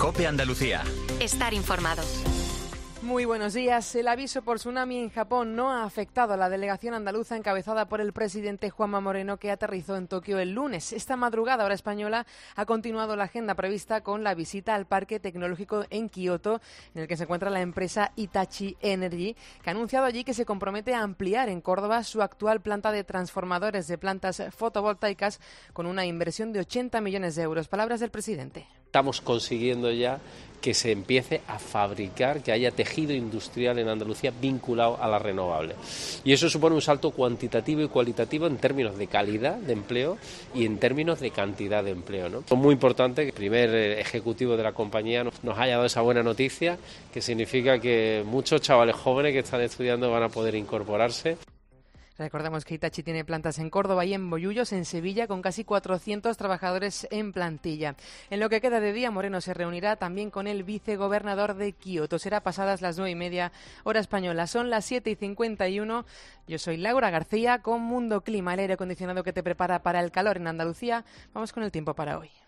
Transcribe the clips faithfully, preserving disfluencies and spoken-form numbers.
COPE Andalucía. Estar informado. Muy buenos días. El aviso por tsunami en Japón no ha afectado a la delegación andaluza encabezada por el presidente Juanma Moreno, que aterrizó en Tokio el lunes. Esta madrugada, hora española, ha continuado la agenda prevista con la visita al Parque Tecnológico en Kioto, en el que se encuentra la empresa Hitachi Energy, que ha anunciado allí que se compromete a ampliar en Córdoba su actual planta de transformadores de plantas fotovoltaicas con una inversión de ochenta millones de euros. Palabras del presidente. Estamos consiguiendo ya que se empiece a fabricar, que haya tejido industrial en Andalucía vinculado a las renovables. Y eso supone un salto cuantitativo y cualitativo en términos de calidad de empleo y en términos de cantidad de empleo, ¿no? Es muy importante que el primer ejecutivo de la compañía nos haya dado esa buena noticia, que significa que muchos chavales jóvenes que están estudiando van a poder incorporarse. Recordemos que Hitachi tiene plantas en Córdoba y en Bollullos, en Sevilla, con casi cuatrocientos trabajadores en plantilla. En lo que queda de día, Moreno se reunirá también con el vicegobernador de Kioto. Será pasadas las nueve y media, hora española. Son las siete y cincuenta y uno. Yo soy Laura García con Mundo Clima, el aire acondicionado que te prepara para el calor en Andalucía. Vamos con el tiempo para hoy.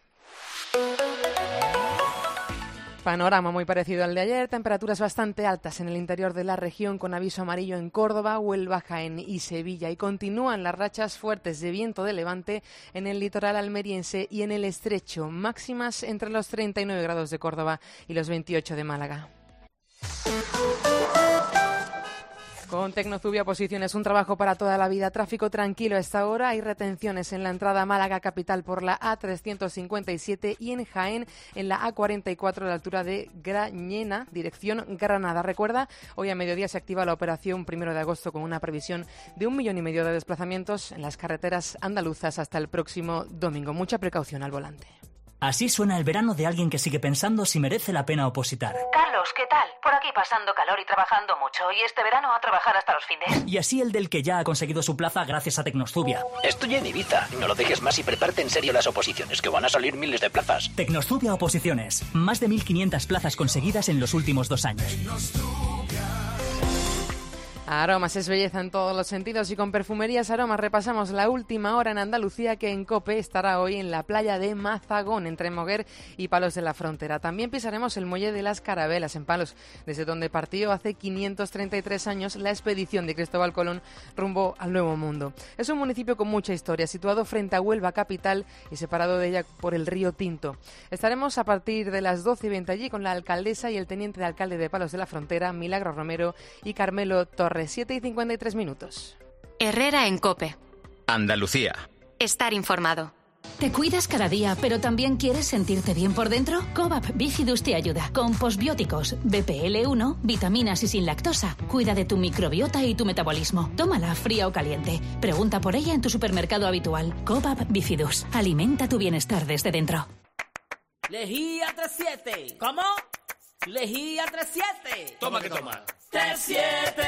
Panorama muy parecido al de ayer, temperaturas bastante altas en el interior de la región con aviso amarillo en Córdoba, Huelva, Jaén y Sevilla, y continúan las rachas fuertes de viento de levante en el litoral almeriense y en el estrecho, máximas entre los treinta y nueve grados de Córdoba y los veintiocho de Málaga. Con Tecnozubia Posiciones, un trabajo para toda la vida. Tráfico tranquilo a esta hora. Hay retenciones en la entrada a Málaga capital por la A trescientos cincuenta y siete y en Jaén en la A cuarenta y cuatro a la altura de Grañena, dirección Granada. Recuerda, hoy a mediodía se activa la operación primero de agosto con una previsión de un millón y medio de desplazamientos en las carreteras andaluzas hasta el próximo domingo. Mucha precaución al volante. Así suena el verano de alguien que sigue pensando si merece la pena opositar. Carlos, ¿qué tal? Por aquí pasando calor y trabajando mucho. Y este verano a trabajar hasta los fines. Y así el del que ya ha conseguido su plaza gracias a Tecnozubia. Estoy en Ibiza. No lo dejes más y prepárate en serio las oposiciones, que van a salir miles de plazas. Tecnozubia Oposiciones. Más de mil quinientas plazas conseguidas en los últimos dos años. Aromas es belleza en todos los sentidos y con Perfumerías Aromas repasamos la última hora en Andalucía, que en COPE estará hoy en la playa de Mazagón, entre Moguer y Palos de la Frontera. También pisaremos el muelle de las Carabelas en Palos, desde donde partió hace quinientos treinta y tres años la expedición de Cristóbal Colón rumbo al Nuevo Mundo. Es un municipio con mucha historia, situado frente a Huelva capital y separado de ella por el río Tinto. Estaremos a partir de las doce y veinte allí con la alcaldesa y el teniente de alcalde de Palos de la Frontera, Milagro Romero, y Carmelo Torres. siete y cincuenta y tres minutos. Herrera en COPE. Andalucía. Estar informado. ¿Te cuidas cada día, pero también quieres sentirte bien por dentro? Cobap Bifidus te ayuda. Con posbióticos, B P L uno, vitaminas y sin lactosa. Cuida de tu microbiota y tu metabolismo. Tómala fría o caliente. Pregunta por ella en tu supermercado habitual. Cobap Bifidus. Alimenta tu bienestar desde dentro. Lejía treinta y siete. ¿Cómo? Lejía treinta y siete. Toma que toma. treinta y siete.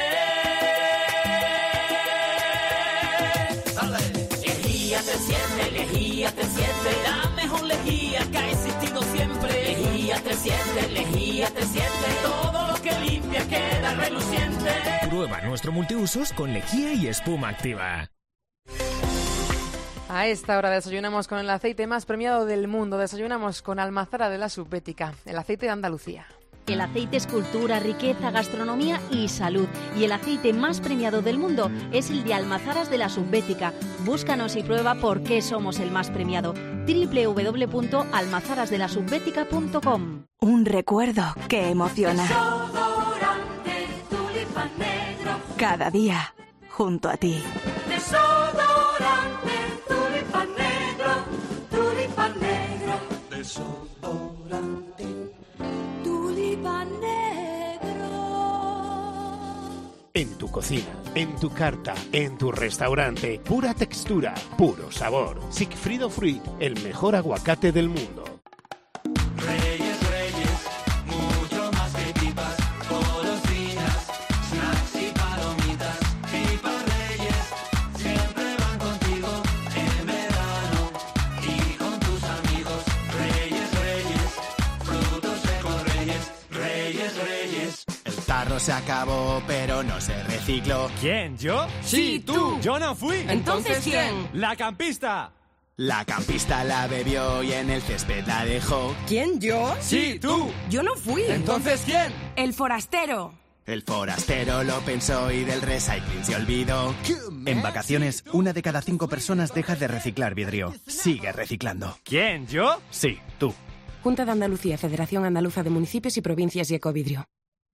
Dale. Lejía treinta y siete, lejía treinta y siete. La mejor lejía que ha existido siempre. Lejía treinta y siete, lejía treinta y siete. Todo lo que limpia queda reluciente. Prueba nuestro multiusos con lejía y espuma activa. A esta hora desayunamos con el aceite más premiado del mundo. Desayunamos con Almazara de la Subbética, el aceite de Andalucía. El aceite es cultura, riqueza, gastronomía y salud. Y el aceite más premiado del mundo es el de Almazaras de la Subbética. Búscanos y prueba por qué somos el más premiado. doble u doble u doble u punto almazaras de la subbética punto com. Un recuerdo que emociona. Desodorante Tulipán Negro. Cada día, junto a ti. Desodorante Tulipán Negro. Tulipán Negro. Desodorante Tulipán Negro. En tu cocina, en tu carta, en tu restaurante, pura textura, puro sabor. Sigfrido Fruit, el mejor aguacate del mundo. Reyes, Reyes, mucho más que pipas, golosinas, snacks y palomitas. Pipas Reyes, siempre van contigo en verano y con tus amigos. Reyes, Reyes, frutos secos Reyes, Reyes, Reyes. El tarro se acabó, pero no se recicló. ¿Quién? ¿Yo? Sí, tú. Yo no fui. ¿Entonces quién? La campista. La campista la bebió y en el césped la dejó. ¿Quién, yo? Sí, tú. Yo no fui. ¿Entonces quién? El forastero. El forastero lo pensó y del recycling se olvidó. En vacaciones, una de cada cinco personas deja de reciclar vidrio. Sigue reciclando. ¿Quién, yo? Sí, tú. Junta de Andalucía, Federación Andaluza de Municipios y Provincias y Ecovidrio.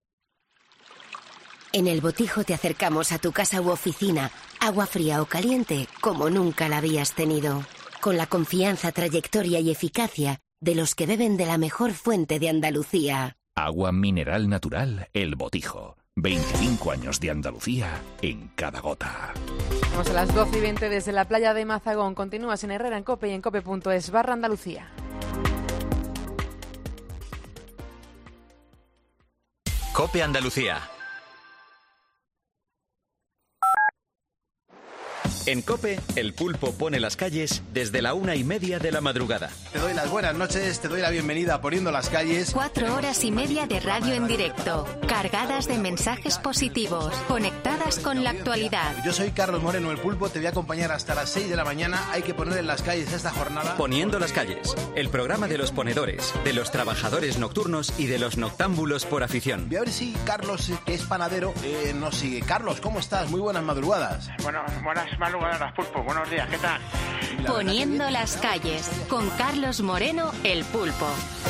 En El Botijo te acercamos a tu casa u oficina, agua fría o caliente, como nunca la habías tenido. Con la confianza, trayectoria y eficacia de los que beben de la mejor fuente de Andalucía. Agua mineral natural El Botijo. veinticinco años de Andalucía en cada gota. Vamos a las doce y veinte desde la playa de Mazagón. Continúas en Herrera en Cope y en cope.es barra Andalucía. Cope Andalucía. En Cope, el pulpo pone las calles desde la una y media de la madrugada. Te doy las buenas noches, te doy la bienvenida a Poniendo las Calles. Cuatro horas y media de radio en directo, cargadas de mensajes positivos, conectadas con la actualidad. Yo soy Carlos Moreno, el pulpo, te voy a acompañar hasta las seis de la mañana. Hay que poner en las calles esta jornada. Poniendo las calles, el programa de los ponedores, de los trabajadores nocturnos y de los noctámbulos por afición. Voy a ver si Carlos, que es panadero, eh, nos sigue. Carlos, ¿cómo estás? Muy buenas madrugadas. Bueno, buenas madrugadas. Pulpo, buenos días, ¿qué tal? Poniendo las calles, con Carlos Moreno, el pulpo.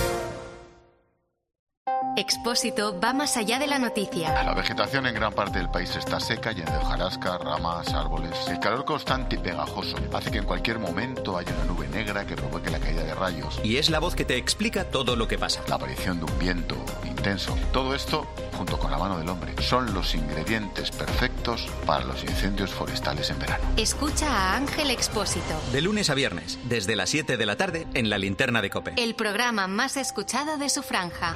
Expósito va más allá de la noticia. La vegetación en gran parte del país está seca, llena de hojarasca, ramas, árboles. El calor constante y pegajoso hace que en cualquier momento haya una nube negra que provoque la caída de rayos. Y es la voz que te explica todo lo que pasa. La aparición de un viento intenso. Todo esto, junto con la mano del hombre, son los ingredientes perfectos para los incendios forestales en verano. Escucha a Ángel Expósito. De lunes a viernes, desde las siete de la tarde, en la linterna de Cope. El programa más escuchado de su franja.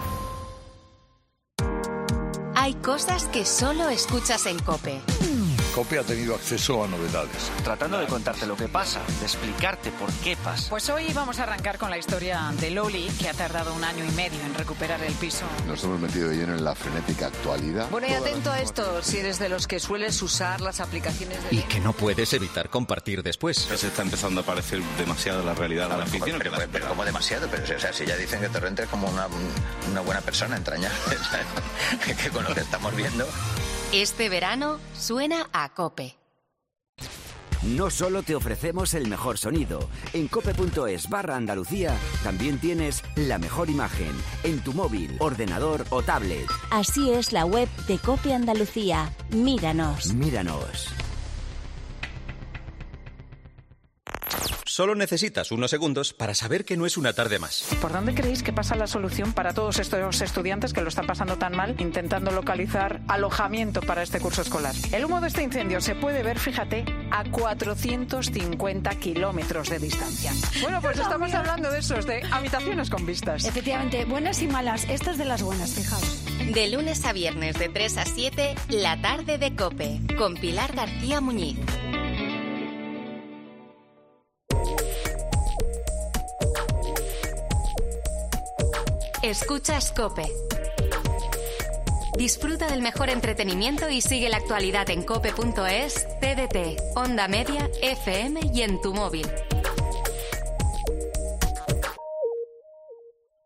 Hay cosas que solo escuchas en Cope. Cope ha tenido acceso a novedades. Tratando de contarte lo que pasa, de explicarte por qué pasa. Pues hoy vamos a arrancar con la historia de Loli, que ha tardado un año y medio en recuperar el piso. Nos hemos metido de lleno en la frenética actualidad. Bueno, y atento a esto, si eres de los que sueles usar las aplicaciones de... Y que no puedes evitar compartir después. Se está empezando a parecer demasiado la realidad de la ficción. Pero, pero, pero como demasiado, pero o sea, si ya dicen que Torrente es como una, una buena persona entrañable, que con lo que estamos viendo... Este verano suena a Cope. No solo te ofrecemos el mejor sonido. En cope.es barra Andalucía también tienes la mejor imagen en tu móvil, ordenador o tablet. Así es la web de Cope Andalucía. Míranos. Míranos. Solo necesitas unos segundos para saber que no es una tarde más. ¿Por dónde creéis que pasa la solución para todos estos estudiantes que lo están pasando tan mal intentando localizar alojamiento para este curso escolar? El humo de este incendio se puede ver, fíjate, a cuatrocientos cincuenta kilómetros de distancia. Bueno, pues estamos hablando de esos, de habitaciones con vistas. Efectivamente, buenas y malas. Esta es de las buenas, fijaos. De lunes a viernes de tres a siete, la tarde de Cope, con Pilar García Muñiz. Escuchas Cope. Disfruta del mejor entretenimiento y sigue la actualidad en cope punto es, T D T, Onda Media, F M y en tu móvil.